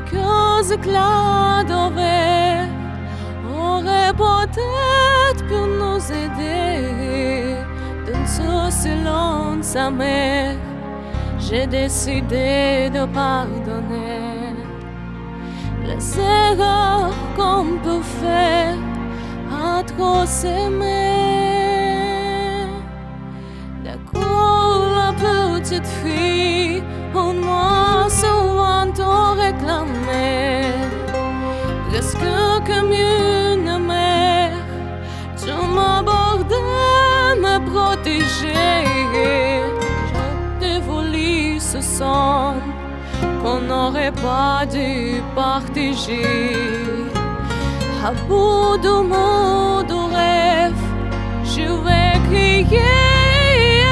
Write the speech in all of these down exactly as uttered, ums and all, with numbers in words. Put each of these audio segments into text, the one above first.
quelques éclats d'orage auraient peut-être pu nous aider. Dans ce silence amer, j'ai décidé de pardonner les erreurs qu'on peut faire à trop s'aimer. D'accord, la petite fille, on m'a souvent t'en réclamé, presque comme une mère. Tu m'abordais, me protégeais. Je t'ai volé ce son qu'on n'aurait pas dû partager. À bout de mots de rêve, je vais crier.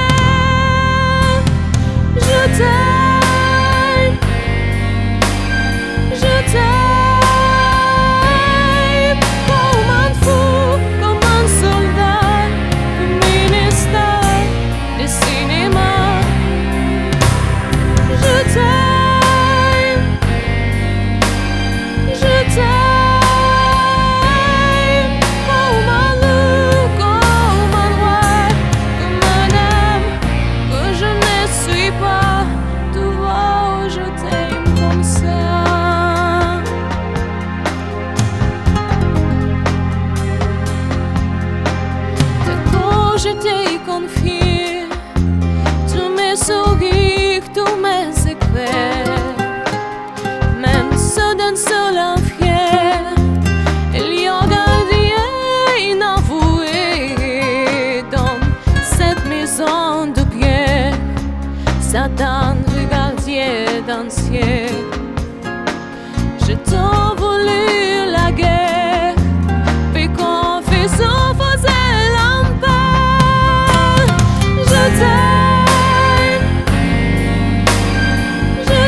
Je t'aime, je t'aime, comme un fou, comme un soldat, comme une star de cinéma. Je t'aime, je t'aime, comme un loup, comme un roi, comme un homme que je ne suis pas. Tu vois, je t'aime comme ça. Et quand je t'ai confié tous mes sourires, tous mes secrets, même ceux d'un seul infier, il y a gardien inavoué dans cette maison de pierre. Satan regardier d'ancien. Je t'ai voulu la guerre, puis confession faisait l'empire. Je t'aime, je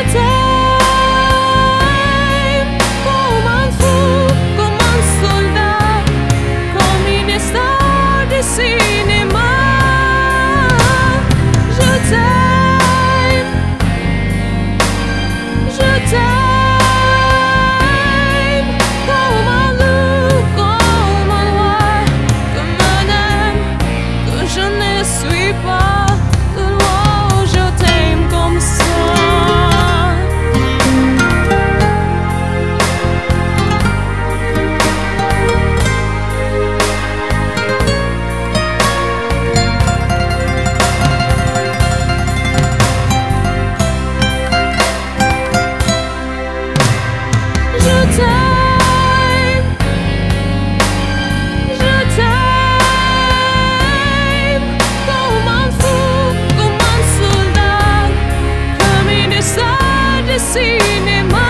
t'aime, comme un fou, comme un soldat, comme une star de cinéma. Je t'aime, je t'aime, comme un loup, comme un roi, comme un homme que je ne suis pas. De loin, je t'aime comme ça. Je t'aime, je t'aime, comme un fou, comme un soldat, comme une star de cinéma.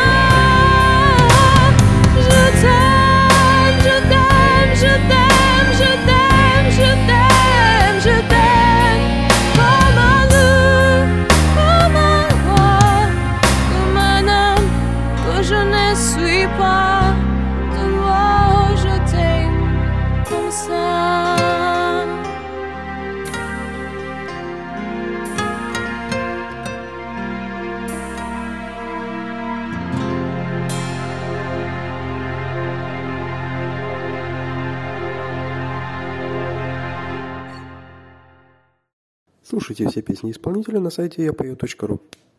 Je t'aime, je t'aime, je t'aime, je t'aime, je t'aime, je t'aime, comme un loup, comme un roi, comme un homme que je ne suis pas. De loin, je t'aime comme ça. Слушайте все песни исполнителя на сайте я пою точка ру.